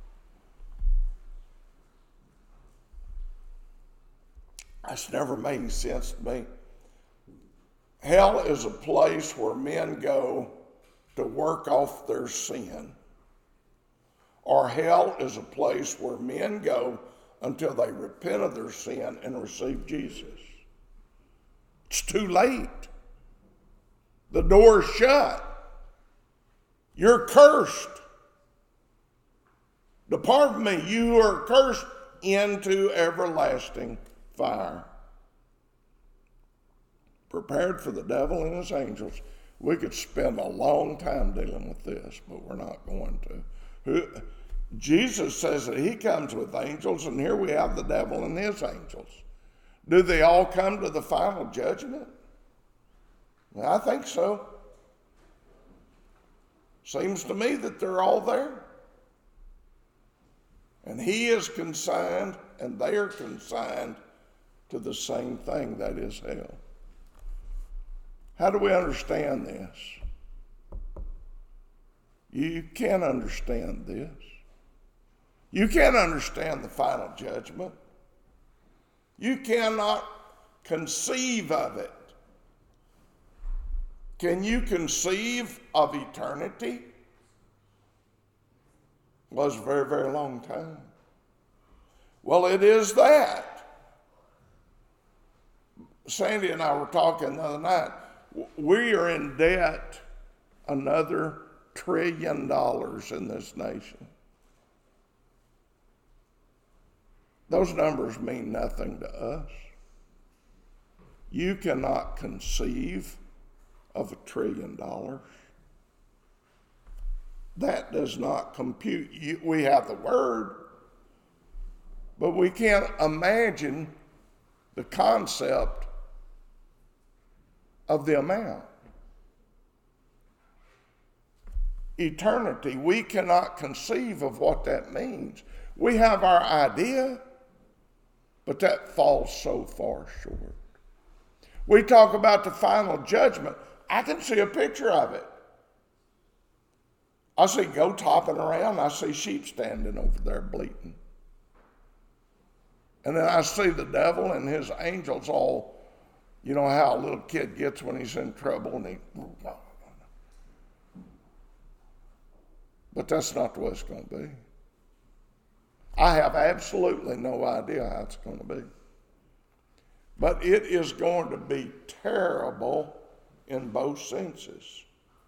That's never made any sense to me. Hell is a place where men go to work off their sin. Or hell is a place where men go until they repent of their sin and receive Jesus. It's too late. The door's shut. You're cursed. Depart from me, you who are cursed, into everlasting fire. Prepared for the devil and his angels. We could spend a long time dealing with this, but we're not going to. Who, Jesus says that he comes with angels, and here we have the devil and his angels. Do they all come to the final judgment? Well, I think so. Seems to me that they're all there. And he is consigned, and they are consigned to the same thing, that is hell. How do we understand this? You can't understand this. You can't understand the final judgment. You cannot conceive of it. Can you conceive of eternity? Well, it's a very, very long time. Well, it is that. Sandy and I were talking the other night. We are in debt another trillion dollars in this nation. Those numbers mean nothing to us. You cannot conceive of a trillion dollars. That does not compute. You, we have the word, but we can't imagine the concept of the amount. Eternity, we cannot conceive of what that means. We have our idea, but that falls so far short. We talk about the final judgment. I can see a picture of it. I see goats hopping around. I see sheep standing over there bleating. And then I see the devil and his angels all, you know how a little kid gets when he's in trouble and he, but that's not the way it's going to be. I have absolutely no idea how it's going to be. But it is going to be terrible in both senses.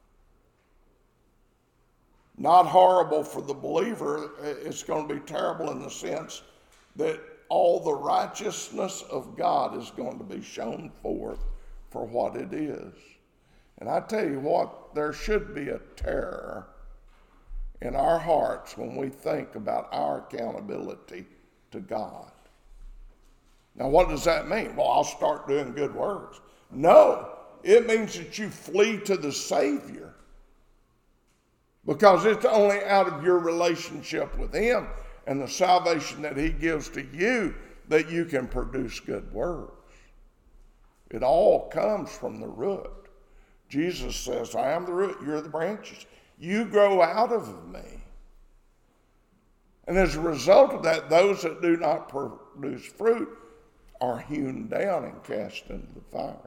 Not horrible for the believer, it's going to be terrible in the sense that all the righteousness of God is going to be shown forth for what it is. And I tell you what, there should be a terror in our hearts when we think about our accountability to God. Now, what does that mean? Well, I'll start doing good works. No, it means that you flee to the Savior, because it's only out of your relationship with Him and the salvation that He gives to you that you can produce good works. It all comes from the root. Jesus says, I am the root, you're the branches. You grow out of me. And as a result of that, those that do not produce fruit are hewn down and cast into the fire.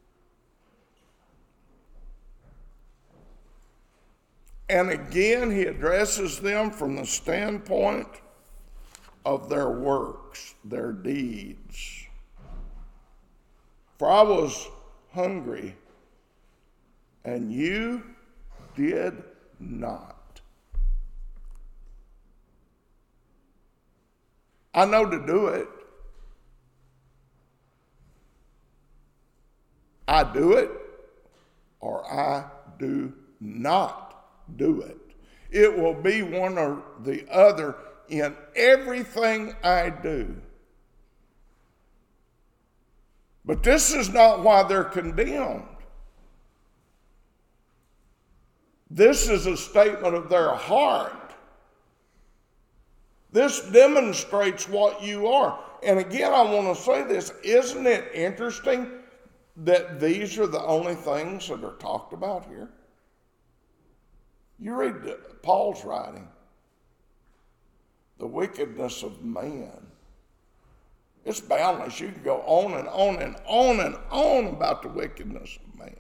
And again, he addresses them from the standpoint of their works, their deeds. For I was hungry, and you did not. I know to do it. I do it, or I do not do it. It will be one or the other in everything I do. But this is not why they're condemned. This is a statement of their heart. This demonstrates what you are. And again, I want to say this. Isn't it interesting that these are the only things that are talked about here? You read Paul's writing, the wickedness of man. It's boundless. You can go on and on and on and on about the wickedness of man.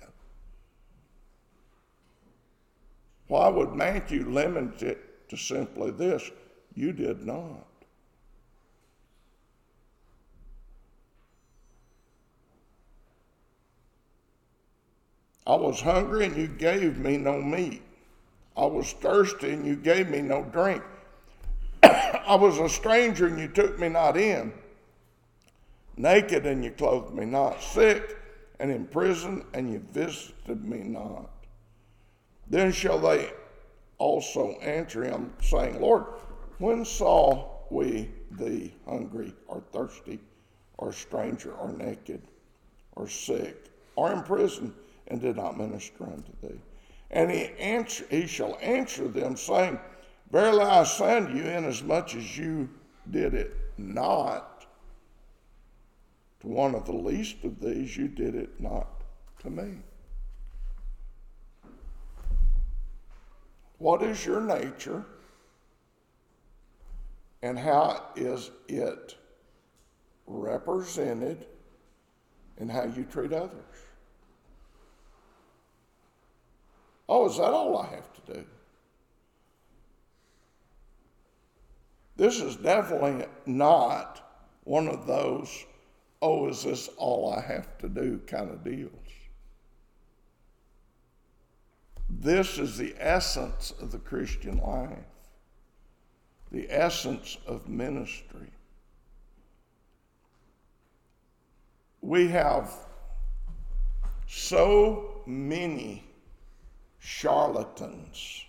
Why would Matthew limit it to simply this? You did not. I was hungry and you gave me no meat. I was thirsty and you gave me no drink. I was a stranger and you took me not in. Naked and you clothed me not. Sick and in prison and you visited me not. Then shall they also answer him, saying, Lord, when saw we thee hungry or thirsty or stranger or naked or sick or in prison and did not minister unto thee? And he, answer, he shall answer them, saying, Verily I say unto you, inasmuch as you did it not to one of the least of these, you did it not to me. What is your nature, and how is it represented in how you treat others? Oh, is that all I have to do? This is definitely not one of those, oh, is this all I have to do kind of deals. This is the essence of the Christian life, the essence of ministry. We have so many charlatans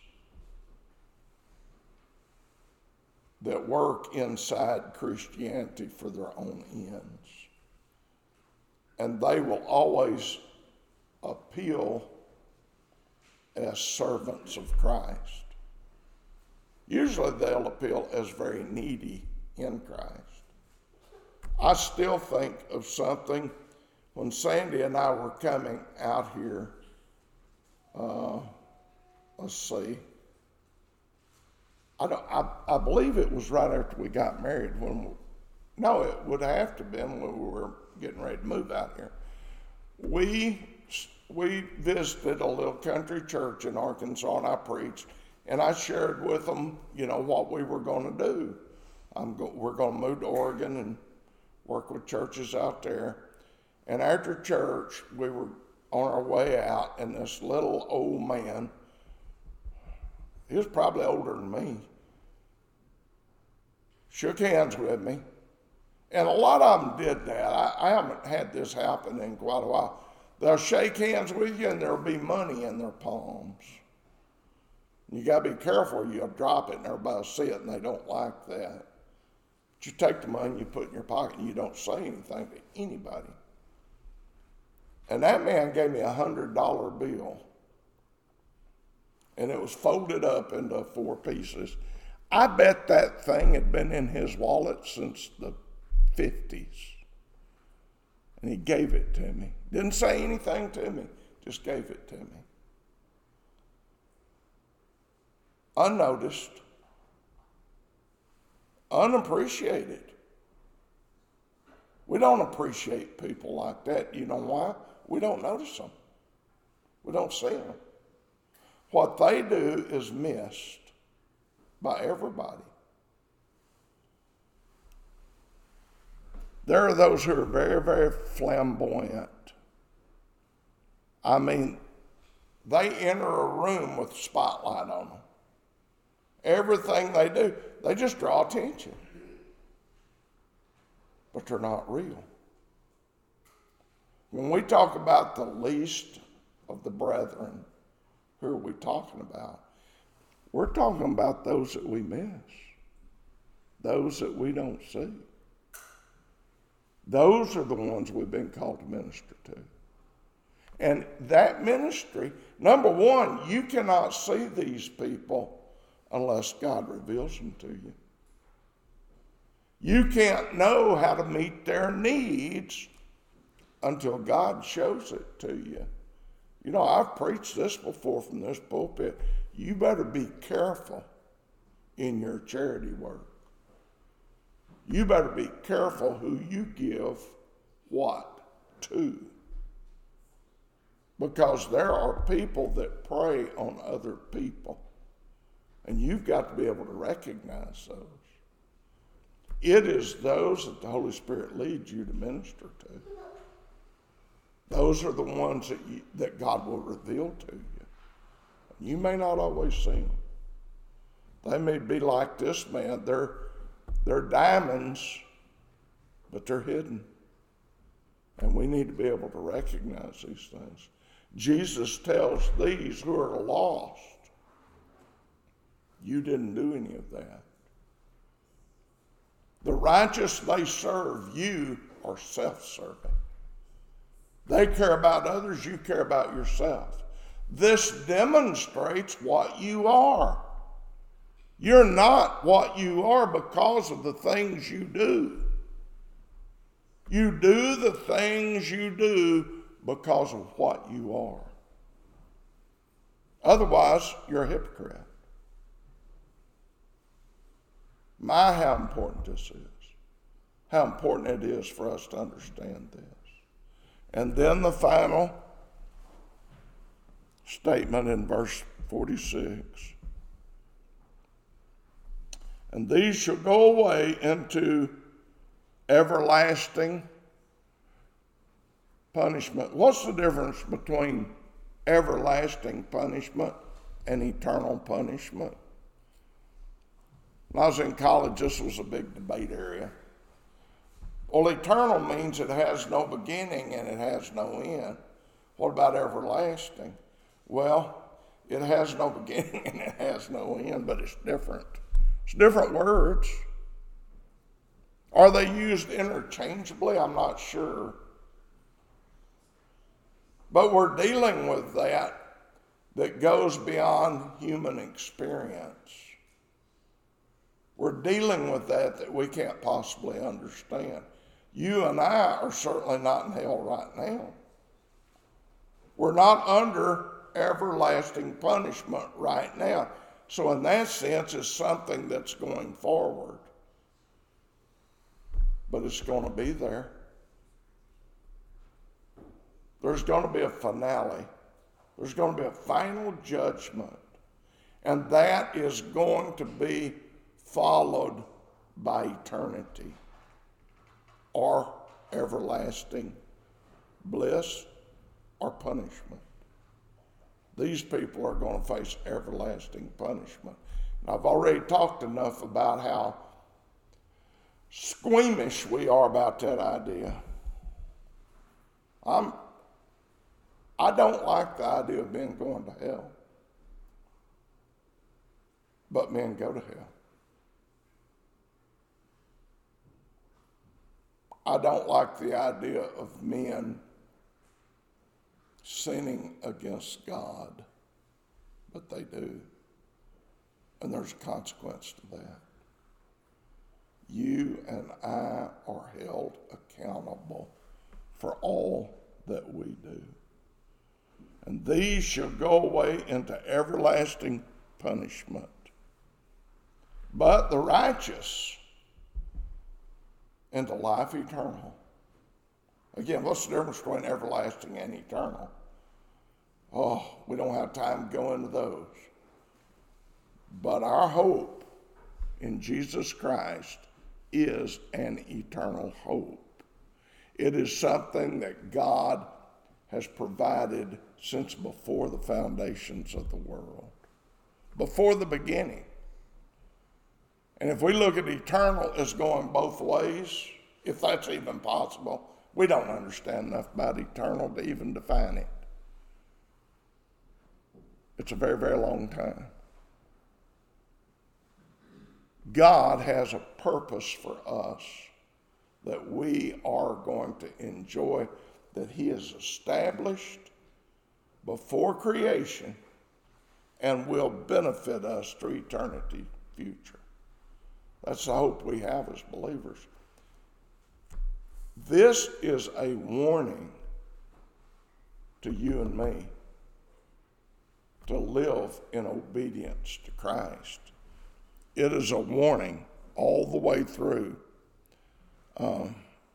that work inside Christianity for their own ends. And they will always appeal as servants of Christ. Usually they'll appeal as very needy in Christ. I still think of something when Sandy and I were coming out here. Uh, let's see. I, don't, I, I believe it was right after we got married when No, it would have to have been when we were getting ready to move out here. We we visited a little country church in Arkansas, and I preached, and I shared with them, you know, what we were going to do. I'm go, we're going to move to Oregon and work with churches out there. And after church, we were on our way out, and this little old man, he was probably older than me, shook hands with me. And a lot of them did that. I, I haven't had this happen in quite a while. They'll shake hands with you, and there'll be money in their palms. You got to be careful. You'll drop it, and everybody will see it, and they don't like that. But you take the money, you put it in your pocket, and you don't say anything to anybody. And that man gave me a one hundred dollar bill. And it was folded up into four pieces. I bet that thing had been in his wallet since the fifties. And he gave it to me. Didn't say anything to me, just gave it to me. Unnoticed. Unappreciated. We don't appreciate people like that. You know why? We don't notice them. We don't see them. What they do is missed by everybody. There are those who are very, very flamboyant. I mean, they enter a room with a spotlight on them. Everything they do, they just draw attention. But they're not real. When we talk about the least of the brethren, who are we talking about? We're talking about those that we miss, those that we don't see. Those are the ones we've been called to minister to. And that ministry, number one, you cannot see these people unless God reveals them to you. You can't know how to meet their needs until God shows it to you. You know, I've preached this before from this pulpit. You better be careful in your charity work. You better be careful who you give what to. Because there are people that prey on other people. And you've got to be able to recognize those. It is those that the Holy Spirit leads you to minister to. Those are the ones that, you, that God will reveal to you. You may not always see them. They may be like this man. They're, they're diamonds, but they're hidden. And we need to be able to recognize these things. Jesus tells these who are lost, you didn't do any of that. The righteous they serve, you are self-serving. They care about others, you care about yourself. This demonstrates what you are. You're not what you are because of the things you do. You do the things you do because of what you are. Otherwise, you're a hypocrite. My, how important this is. How important it is for us to understand this. And then the final statement in verse forty-six. And these shall go away into everlasting punishment. What's the difference between everlasting punishment and eternal punishment? When I was in college, this was a big debate area. Well, eternal means it has no beginning and it has no end. What about everlasting? Well, it has no beginning and it has no end, but it's different. It's different words. Are they used interchangeably? I'm not sure. But we're dealing with that that goes beyond human experience. We're dealing with that that we can't possibly understand. You and I are certainly not in hell right now. We're not under everlasting punishment right now. So in that sense, it's something that's going forward. but it's going to be there. There's going to be a finale. There's going to be a final judgment. And that is going to be followed by eternity or everlasting bliss or punishment. These people are going to face everlasting punishment. And I've already talked enough about how squeamish we are about that idea. I'm, I don't like the idea of men going to hell. But men go to hell. I don't like the idea of men sinning against God, but they do. And there's a consequence to that. You and I are held accountable for all that we do. And these shall go away into everlasting punishment. But the righteous into life eternal. Again, what's the difference between everlasting and eternal? Oh, we don't have time to go into those. But our hope in Jesus Christ is an eternal hope. It is something that God has provided since before the foundations of the world, before the beginning. And if we look at eternal as going both ways, if that's even possible, we don't understand enough about eternal to even define it. It's a very, very long time. God has a purpose for us that we are going to enjoy, that He has established before creation and will benefit us through eternity future. That's the hope we have as believers. This is a warning to you and me to live in obedience to Christ. It is a warning all the way through. Um,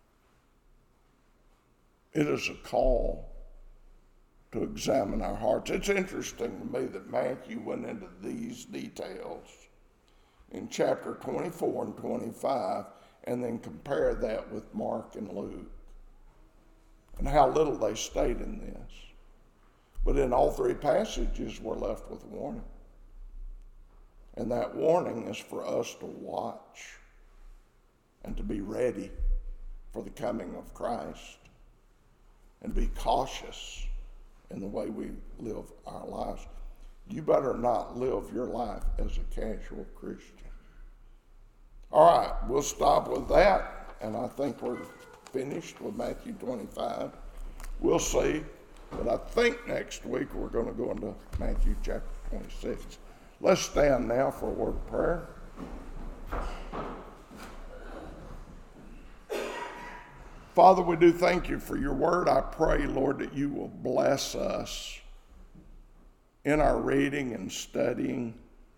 it is a call to examine our hearts. It's interesting to me that Matthew went into these details in chapter twenty-four and twenty-five, and then compare that with Mark and Luke, and how little they stayed in this. But in all three passages, we're left with a warning. And that warning is for us to watch and to be ready for the coming of Christ and be cautious in the way we live our lives. You better not live your life as a casual Christian. All right, we'll stop with that, and I think we're finished with Matthew twenty-five. We'll see, but I think next week we're going to go into Matthew chapter twenty-six. Let's stand now for a word of prayer. Father, we do thank you for your word. I pray, Lord, that you will bless us in our reading and studying.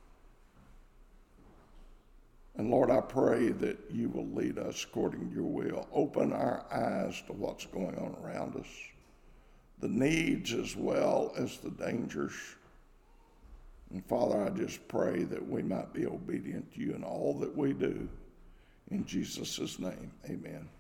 And Lord, I pray that you will lead us according to your will. Open our eyes to what's going on around us, the needs as well as the dangers. And Father, I just pray that we might be obedient to you in all that we do. In Jesus' name, amen.